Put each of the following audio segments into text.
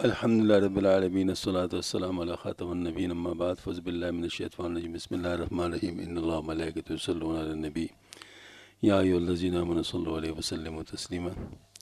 الحمد لله رب العالمين، الصلاة والسلام على خاتم النبيين، أما بعد، فأعوذ بالله من الشيطان الرجيم. بسم الله الرحمن الرحيم. إن الله وملائكته يصلون على النبي يا أيها الذين آمنوا صلوا عليه وسلموا تسليما.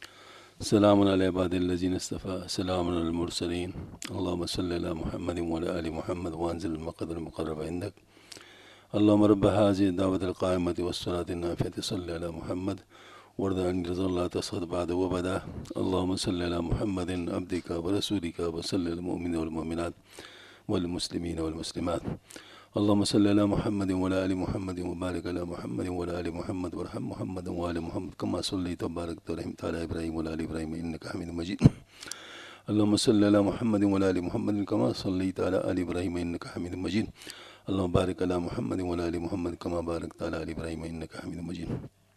سلام على عباد الذين اصطفى، سلام على المرسلين. اللهم صل على محمد وعلى آل محمد وأنزل المقدر المقرب عندك. اللهم رب هذه الدعوة القائمة والصلاة النافعة صل على محمد وارض عن رضا الله تسخط بعد وبدا. اللهم صل على محمد عبدك ورسولك وصل على المؤمنين والمؤمنات والمسلمين والمسلمات. اللهم صل على محمد وعلى آل محمد وبارك على محمد وعلى آل محمد وارحم محمد وآل محمد كما صليت وباركت ورحمت على إبراهيم وعلى آل إبراهيم إنك حميد مجيد. اللهم صل على محمد وعلى آل محمد كما صليت على آل إبراهيم إنك حميد مجيد. اللهم بارك على محمد وعلى آل محمد كما باركت على آل إبراهيم إنك حميد مجيد.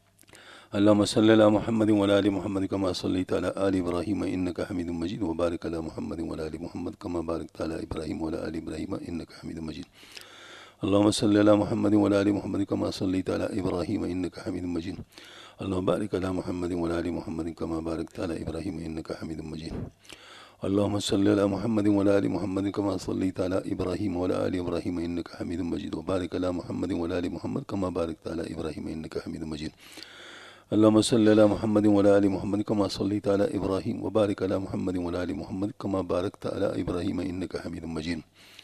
اللهم صل على محمد وعلى آل محمد كما صليت على آل إبراهيم إنك حميد مجيد، وبارك على محمد وعلى آل محمد كما باركت على إبراهيم وعلى آل إبراهيم إنك حميد مجيد. اللهم صل على محمد وعلى آل محمد كما صليت على إبراهيم إنك حميد مجيد. اللهم بارك على محمد وعلى آل محمد كما باركت على إبراهيم إنك حميد مجيد. اللهم صل على محمد وعلى آل محمد كما صليت على إبراهيم وعلى آل إبراهيم إنك حميد مجيد، وبارك على محمد وعلى آل محمد كما باركت على إبراهيم إنك حميد مجيد. اللهم صل على محمد وعلى آل محمد كما صليت على إبراهيم وبارك على محمد وعلى آل محمد كما باركت على إبراهيم إنك حميد مجيد.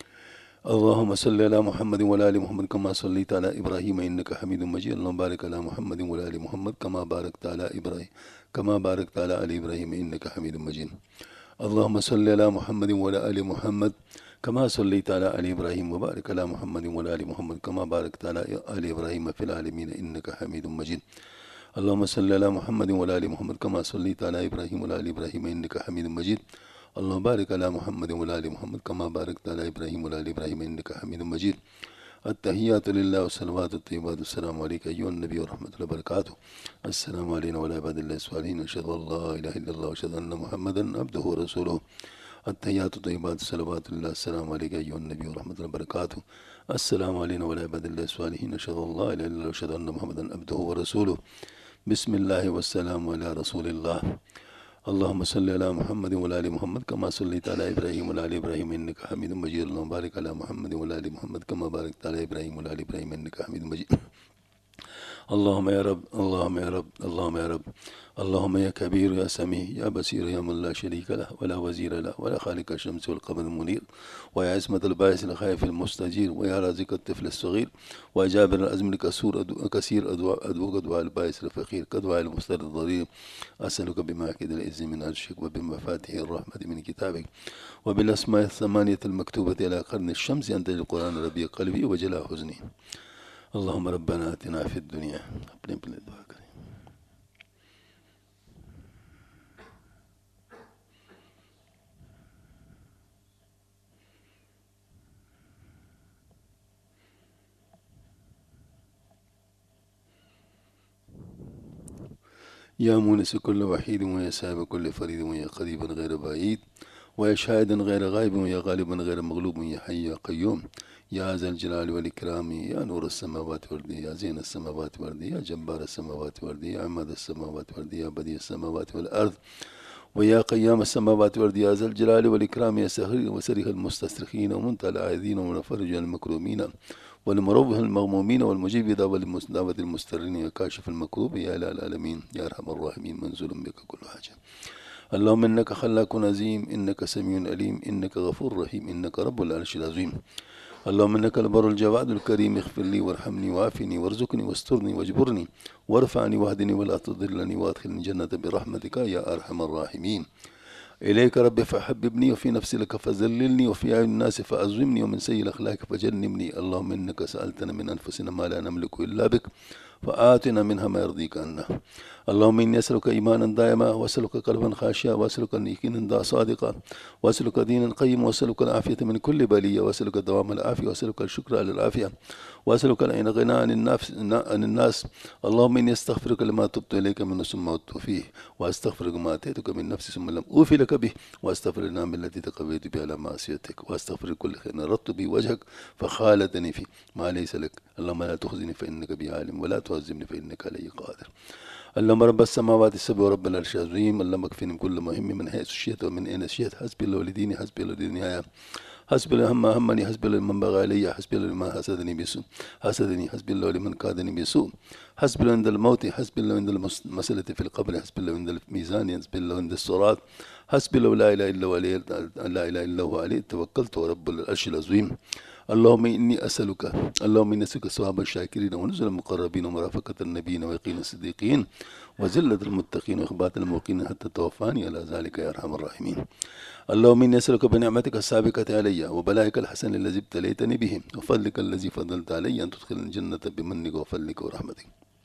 اللهم صل على محمد وعلى آل محمد كما صليت على إبراهيم إنك حميد مجيد. اللهم بارك على محمد وعلى آل محمد كما باركت على إبراهيم آل إبراهيم إنك حميد مجيد. اللهم صل على محمد وعلى آل محمد كما صليت على آل إبراهيم وبارك على محمد وعلى آل محمد كما باركت على آل إبراهيم في العالمين إنك حميد مجيد. اللهم صل على محمد وعلى آل محمد كما صليت على إبراهيم وعلى آل إبراهيم إنك حميد مجيد. اللهم بارك على محمد وعلى آل محمد كما باركت على إبراهيم وعلى آل إبراهيم إنك حميد مجيد. التحيات لله والصلوات الطيبات والسلام عليك أيها النبي ورحمة الله وبركاته. السلام علينا وعلى عباد الله الصالحين، أشهد أن لا إله إلا الله وأشهد أن محمدا عبده ورسوله. التحيات الطيبات الصلوات لله، السلام عليك أيها النبي ورحمة الله وبركاته. السلام علينا وعلى عباد الله الصالحين، أشهد أن لا إله إلا الله وأشهد أن محمدا عبده ورسوله. بسم الله والسلام على رسول الله. اللهم صل على محمد وعلى آل محمد كما صليت على إبراهيم وعلى آل إبراهيم إنك حميد مجيد. اللهم بارك على محمد وعلى آل محمد كما باركت على إبراهيم وعلى آل إبراهيم إنك حميد مجيد. اللهم يا رب، اللهم يا رب، اللهم يا رب، اللهم يا كبير يا سميع يا بصير يا من لا شريك له ولا وزير له ولا خالق الشمس والقمر المنير، ويا عصمة الباعث الخائف المستجير، ويا رازق الطفل الصغير، ويا جابر الأزم كثير أدعوك دعاء الباعث الفقير كدعاء المضطر الضرير. أسألك بمعقد العز من عرشك وبمفاتيح الرحمة من كتابك وبالأسماء الثمانية المكتوبة على قرن الشمس أن تجعل القرآن ربيع قلبي وجلاء حزني. اللهم ربنا آتنا في الدنيا. يا مونس كل وحيد، ويا سائب كل فريد، ويا قريبا غير بعيد، ويا شاهدا غير غائب، ويا غالبا غير مغلوب، يا حي يا قيوم، يا ذا الجلال والإكرام، يا نور السماوات والأرض، يا زين السماوات والأرض، يا جبار السماوات والأرض، يا عماد السماوات والأرض، يا بديع السماوات والأرض، ويا قيام السماوات والأرض، يا ذا الجلال والإكرام، يا سهر وسرح المستصرخين ومنتهى العائذين ومفرج المكرومين والمروح المغمومين والمجيب دعوة المسترين، يا كاشف المكروب، يا إله العالمين، يا أرحم الراحمين، منزول بك كل حاجة. اللهم إنك خلاق عظيم، إنك سميع عليم، إنك غفور رحيم، إنك رب العرش العظيم. اللهم إنك البر الجواد الكريم، اغفر لي وارحمني وعافني وارزقني واسترني واجبرني وارفعني واهدني ولا تضلني وادخلني جنة برحمتك يا أرحم الراحمين. إليك ربي فحببني، وفي نفسي لك فذللني، وفي أعين الناس فأعظمني، ومن سيء الأخلاق فجنبني. اللهم إنك سألتنا من أنفسنا ما لا نملك إلا بك، فآتنا منها ما يرضيك عنا. اللهم إني أسألك إيمانا دائما، وأسألك قلبا خاشعا، وأسألك يقينا صادقا، وأسألك دينا قيما، وأسألك العافية من كل بلية، وأسألك دوام العافية، وأسألك الشكر على العافية، وأسألك الغنى عن الناس. اللهم إني أستغفرك لما تبت إليك من ثم عدت فيه، وأستغفرك ما أتيتك من نفسي ثم لم أوفي لك به، وأستغفر النعم التي تقويت بها على معصيتك، وأستغفر كل خير أردت به وجهك فخالتني فيه ما ليس لك. اللهم لا تخزني فإنك بي عالم، ولا تعزمني فإنك علي قادر. اللهم رب السماوات السبع ورب العرش العظيم. اللهم اكفني من كل مهم من حيث شئت ومن أين شئت. حسبي الله ولديني، حسبي الله لدنياي، حسبي الله هم همني، حسبي الله لمن بغى علي، حسبي الله لمن حسدني بسوء حسدني، حسبي الله لمن كادني بسوء، حسبي الله عند الموت، حسبي الله عند المسألة في القبر، حسبي الله عند الميزان، حسبي الله عند الصراط، حسبي الله لا إله إلا هو عليه، لا إله إلا هو عليه توكلت ورب العرش العظيم. اللهم إني أسألك، اللهم إني أسألك ثواب الشاكرين ونزل المقربين ومرافقة النبيين ويقين الصديقين وزلة المتقين وإخبات الموقين حتى توفاني على ذلك يا أرحم الراحمين. اللهم إني أسألك بنعمتك السابقة علي وبلائك الحسن الذي ابتليتني به وفضلك الذي فضلت علي أن تدخل الجنة بمنك وفضلك ورحمتك.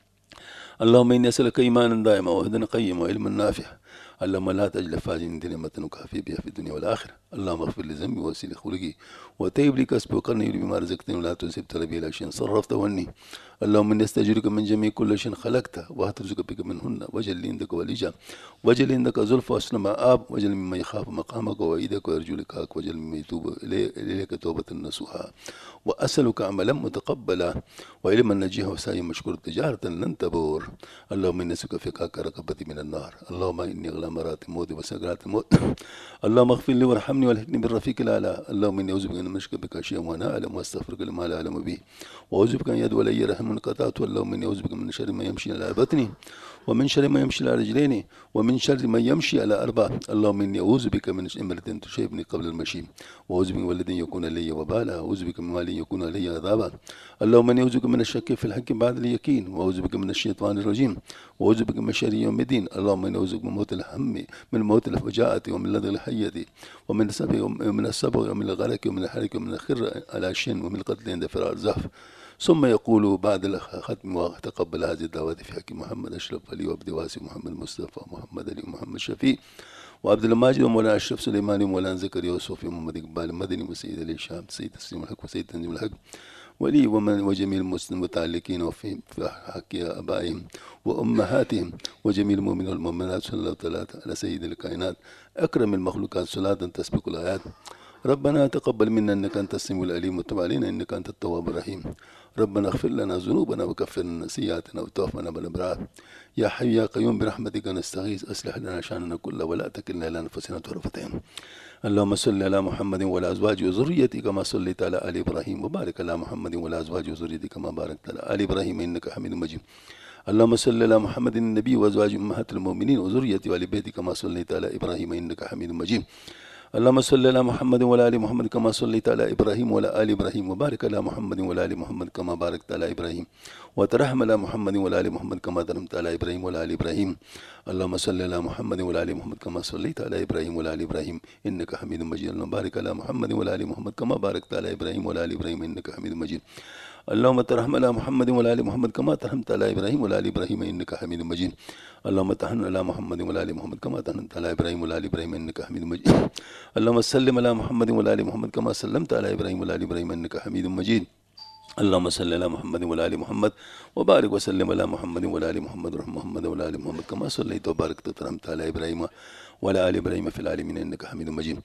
اللهم إني أسألك إيمانا دائما وهدى قيما وعلما نافعا. اللهم لا تجعل فاجر نعمة نكافي بها في الدنيا والآخرة. اللهم اغفر لي ذنبي واسل خلقي وتيب لي كسبي وقرني بما رزقتني ولا تنسب طلبي إلى شيء صرفته عني. اللهم إني أستأجرك من جميع كل شيء خلقته وأترزق بك منهن، واجعل لي عندك وليجا، واجعل لي عندك زلفى وحسن مآب، واجعل ممن يخاف مقامك وإيدك ويرجو لقاءك، واجعل ممن يتوب إليك توبة نصوحا. وأسألك عملا متقبلا وعلما نجيها وسعيا مشكورا تجارة لن تبور. اللهم إني أسألك فكاك رقبتي من النار. اللهم إني أغلى مرات الموت وسكرات الموت. اللهم اغفر لي وارحمني والحقني بالرفيق الأعلى. اللهم إني أعوذ بك أن أشرك بك شيئا وأنا أعلم وأستغفرك لما لا أعلم به وأعوذ بك أن يدعو لي رحم قطعته. اللهم إني أعوذ بك من شر ما يمشي على بطني ومن شر ما يمشي على رجلين ومن شر ما يمشي على أربع. اللهم إني أعوذ بك من إمرة تشيبني قبل المشي وأعوذ بك من ولد يكون لي وبالا وأعوذ بك من مال يكون لي عذابا. اللهم إني أعوذ بك من الشك في الحق بعد اليقين وأعوذ بك من الشيطان الرجيم وأعوذ بك من شر يوم الدين. اللهم إني أعوذ بك من موت الهم، من موت الفجاءة ومن لدغ الحية ومن السبع ومن الغرق ومن الحرق ومن الخر على شن ومن القتل عند فرار زحف. ثم يقول بعد الختم وتقبل هذه الدعوات في حق محمد أشرف علي وعبد واسع محمد مصطفى محمد علي ومحمد شفيع وعبد الماجد ومولانا أشرف سليماني ومولانا زكريا وصوفي محمد إقبال المدني وسيد علي الشام سيد تسليم الحق وسيد تنجيم الحق ولي ومن وجميع المسلمين المتعلقين وفي حق آبائهم وأمهاتهم وجميع المؤمنين والمؤمنات صلى الله تعالى على سيد الكائنات أكرم المخلوقات صلاة تسبق الآيات. ربنا تقبل منا إنك أنت السميع العليم وتب علينا إنك أنت التواب الرحيم. ربنا اغفر لنا ذنوبنا وكفر لنا سيئاتنا وتوفنا بالأبرار. يا حي يا قيوم برحمتك نستغيث أصلح لنا شأننا كله ولا تكلنا إلى أنفسنا طرفة عين. اللهم صل على محمد وعلى أزواجه وذريته كما صليت على آل إبراهيم وبارك على محمد وعلى أزواجه وذريته كما باركت على آل إبراهيم إنك حميد مجيد. اللهم صل على محمد النبي وأزواجه أمهات المؤمنين وذريته وآل بيته كما صليت على إبراهيم إنك حميد مجيد. اللهم صل على محمد وعلى آل محمد كما صليت على إبراهيم وعلى آل إبراهيم وبارك على محمد وعلى آل محمد كما باركت على إبراهيم وترحم على محمد وعلى آل محمد كما ترحمت على إبراهيم وعلى آل إبراهيم. اللهم صل على محمد وعلى آل محمد كما صليت على إبراهيم وعلى آل إبراهيم إنك حميد مجيد. اللهم بارك على محمد وعلى آل محمد كما باركت على إبراهيم وعلى آل إبراهيم إنك حميد مجيد. اللهم ترحم على محمد وعلى آل محمد كما ترحمت على إبراهيم وعلى آل إبراهيم إنك حميد مجيد. اللهم تحن على محمد وعلى آل محمد كما تحنت على إبراهيم وعلى آل إبراهيم إنك حميد مجيد. اللهم سلم على محمد وعلى آل محمد كما سلمت على إبراهيم وعلى آل إبراهيم إنك حميد مجيد. اللهم صل على محمد وعلى آل محمد وبارك وسلم على محمد وعلى آل محمد ورحم محمد وعلى آل محمد كما صليت وباركت وترحمت على إبراهيم وعلى آل إبراهيم في العالمين إنك حميد مجيد.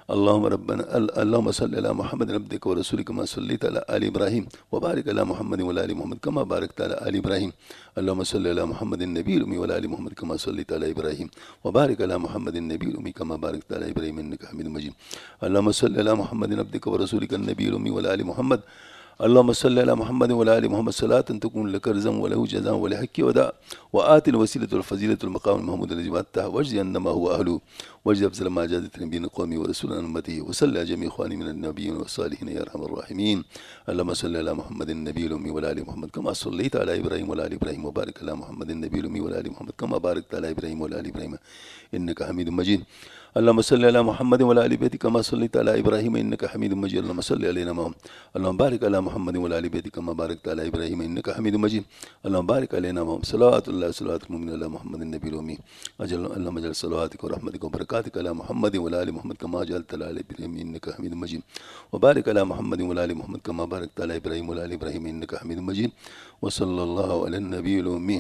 اللهم صل على محمد عبدك ورسولك كما صليت على آل إبراهيم وبارك على محمد وعلى آل محمد كما باركت على آل إبراهيم. اللهم صل على محمد النبي الأمي وعلى آل محمد كما صليت على إبراهيم وبارك على محمد النبي الأمي كما باركت على إبراهيم إنك حميد مجيد. اللهم صل على محمد عبدك ورسولك النبي الأمي وعلى آل محمد. اللهم صل على محمد وعلى آل محمد صلاة تكون لك رزا وله جزاء ولحق وداء وآت الوسيلة والفضيلة المقام المحمود الذي بعثته واجزي أنما هو أهله واجزي أفضل ما جازت نبينا قومي ورسول أمته وصلى على جميع إخواني من النبيين والصالحين يا أرحم الراحمين. اللهم صل على محمد النبي الأمي وعلى آل محمد كما صليت على إبراهيم وعلى آل إبراهيم وبارك على محمد النبي الأمي وعلى آل محمد كما باركت على إبراهيم وعلى آل إبراهيم إنك حميد مجيد. اللهم صل على محمد وعلى آل بيته كما صليت على إبراهيم إنك حميد مجيد. اللهم صل علينا معهم. اللهم بارك على محمد وعلى آل بيته كما باركت على إبراهيم إنك حميد مجيد. اللهم بارك علينا معهم. صلوات الله صلوات المؤمنين على محمد النبي الأمي. اللهم اجعل صلواتك ورحمتك وبركاتك على محمد وعلى آل محمد كما جعلت على آل إبراهيم إنك حميد مجيد. وبارك على محمد وعلى آل محمد كما باركت على إبراهيم وعلى آل إبراهيم إنك حميد مجيد. وصلى الله على النبي الأمي.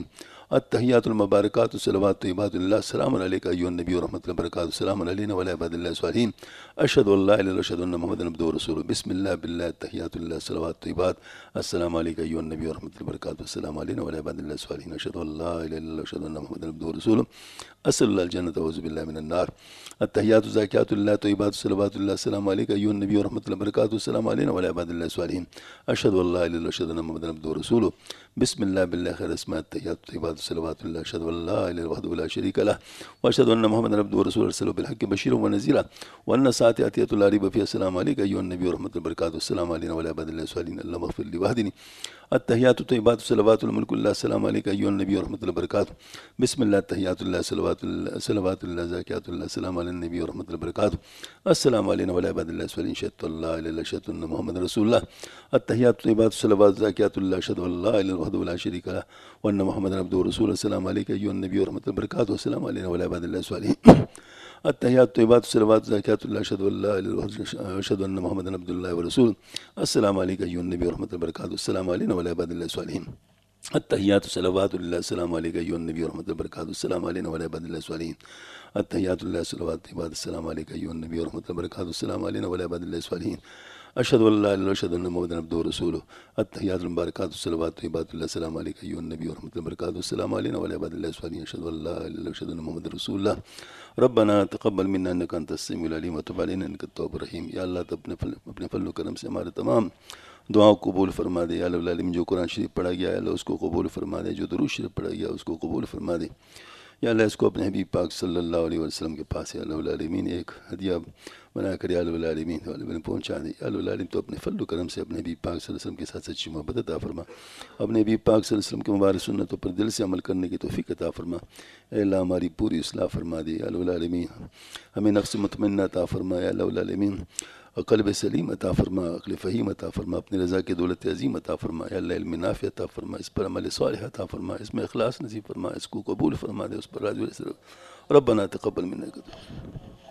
अत्तहियातुल मुबारकातु सलवातु तय्यिबातुल्लाह सलामुन अलैका अय्युहन नबी व रहमतुल्लाहि व बरकातुहू सलामुन अलैना व अला इबादिल्लाहि स्वालिहीन अशहदु अल्ला इलाहा इल्लल्लाह व अशहदु अन्ना मुहम्मदन अब्दुहु व रसूलुहू बिस्मिल्लाह बिल्लाह तहियातुल्लाह सलवातु तय्यिबात अस्सलामु अलैका अय्युहन नबी व रहमतुल्लाहि व बरकातुहू सलामुन अलैना व अला इबादिल्लाहि स्वालिहीन अशहदु अल्ला इलाहा इल्लल्लाह व अशहदु अन्ना मुहम्मदन अब्दुहु व रसूलुहू अस्सलुल जन्नत व औज़ु बिल्लाहि मिनन नार अत्तहियातु ज़ाकियातुल्लाह तय्यिबातु सलवातुल्लाह सलामु अलैका अय्युहन नबी व रहमतुल्लाहि व बरकातुहू सलामुन अलैना व अला इबादिल्लाहि स्वालिहीन अशहदु अल्ला इलाहा इल्लल्लाह व अशहदु अन्ना मुहम्मदन अब्दुहु व रसूलुहू बिस्मिल्लाह बिल्लाह खैर अस्मा तहियातु तय्यिबातु सलवातुल्लाह अशहदु अल्ला इलाहा इल्लल्लाह वहदहु ला शरीका लह व अशहदु अन्ना मुहम्मदन अब्दुहु व रसूलुहू अरसलहु बिल हक़्क़ि बशीरन व नज़ीरा व अन्ना साअत आतियतु ला रैब फ़ीहा अस्सलामु अलैका अय्युहन नबी व रहमतुल्लाहि व बरकातुहू अस्सलामु अलैना व अला इबादिल्लाहि स्वालिहीन अल्लाहुम्मा इग़फिर ली वहदिनी अत्तहियातु तय्यिबातु सलवातुल मुल्कुल्लाह अस्सलामु अलैका अय्युहन नबी व रहमतुल्लाहि व बरकातुहू बिस्मिल्लाह तहियातुल्लाह सलवातुल्लाह ज़ाकियातुल्लाह सलामु अलन नबी व रहमतुल्लाहि व बरकातुहू अस्सलामु अलैना व अला इबादिल्लाहि स्वालिहीन अशहदु अल्ला इलाहा इल्लल्लाह अशहदु अन्ना मुहम्मदन रसूलुल्लाह अत्तहियातु तय्यिबातु सलवातु ज़ाकियातुल्लाह अशहदु अल्ला इलाहा इल्लल्लाह वहदहु ला शरीका लह व अन्ना मुहम्मदन अब्दुहु व रसूलुहू अस्सलामु अलैका अय्युहन नबी व रहमतुल्लाहि व बरकातुहू अस्सलामु अलैना व अला इबादिल्लाहि स्वालिहीन अत्तहियातु तय्यिबातु सलवातु ज़ाकियातुल्लाह अशहदु अल्ला इलाहा इल्लल्लाह अशहदु अन्ना मुहम्मदन अब्दुल्लाहि व रसूलुहू अस्सलामु अलैका अय्युहन नबी व रहमतुल्लाहि व बरकातुहू अस्सलामु अलैना व अला इबादिल्लाहि स्वालिहीन अत्तहियातु सलवातुल्लाह अस्सलामु अलैका अय्युहन नबी व रहमतुल्लाहि व बरकातुहू अस्सलामु अलैना व अला इबादिल्लाहि स्वालिहीन अत्तहियातुल्लाह सलवातु तय्यिबात अस्सलामु अलैका अय्युहन नबी व रहमतुल्लाहि व बरकातुहू अस्सलामु अलैना व अला इबादिल्लाहि स्वालिहीन अशहदु अल्ला इलाहा इल्लल्लाह अशहदु अन्ना मुहम्मदन अब्दुहु व रसूलुहू अत्तहियातुल मुबारकातु सलवातु तय्यिबातुल्लाह अस्सलामु अलैका अय्युहन नबी व रहमतुल्लाहि व बरकातुहू अस्सलामु अलैना व अला इबादिल्लाहि स्वालिहीन अशहदु अल्ला इलाहा इल्लल्लाह अशहदु अन्ना मुहम्मदन रसूलुल्लाह रब्बना तक़ब्बल मिन्ना इन्नका अंतस समीउल अलीम व तुब अलैना इन्नका तव्वाबुर रहीम। या अल्लाह तो अपने फज़ल व करम से हमारे तमाम दुआओं को कबूल फरमा दे। या अल्लाह जो कुरान शरीफ पढ़ा गया है अल्लाह उसको कबूल फरमा दे, जो दुरूद शरीफ पढ़ा गया उसको कबूल फरमा दे। या अल्लाह इसको अपने हबीब पाक सल्लल्लाहु अलैहि वसल्लम के पास या अल्लाह आलमीन एक हदिया बना कर या अल्लाह आलमीन वाले पहुँचा दे। या अल्लाह आलमीन तो अपने फल करम से अपने हबीब पाक सल्लल्लाहु अलैहि वसल्लम के साथ सच्ची मोहब्बत अता फरमा, अपने हबीब पाक सल्लल्लाहु अलैहि वसल्लम के मुबारक सुन्नतों पर दिल से अमल करने की तौफीक अता फरमा। ए अल्लाह हमारी पूरी इस्लाह फरमा दे। या अल्लाह आलमीन हमें नफ्स मुतमन्ना अता फरमा। या अल्लाह आलमीन क़ल्ब सलीम अता फरमा, अक़्ल फ़हीम अता फरमा, अपनी रज़ा की दौलत अज़ीम अता फरमा। या अल्लाह इल्म नाफ़िअ अता फरमा, इस पर अमल सालिह अता फरमा, इसमें इख़लास नसीब फरमा, इसको कबूल फरमा दे, उस पर राज़ी रब्बना तक़ब्बल मिन्ना।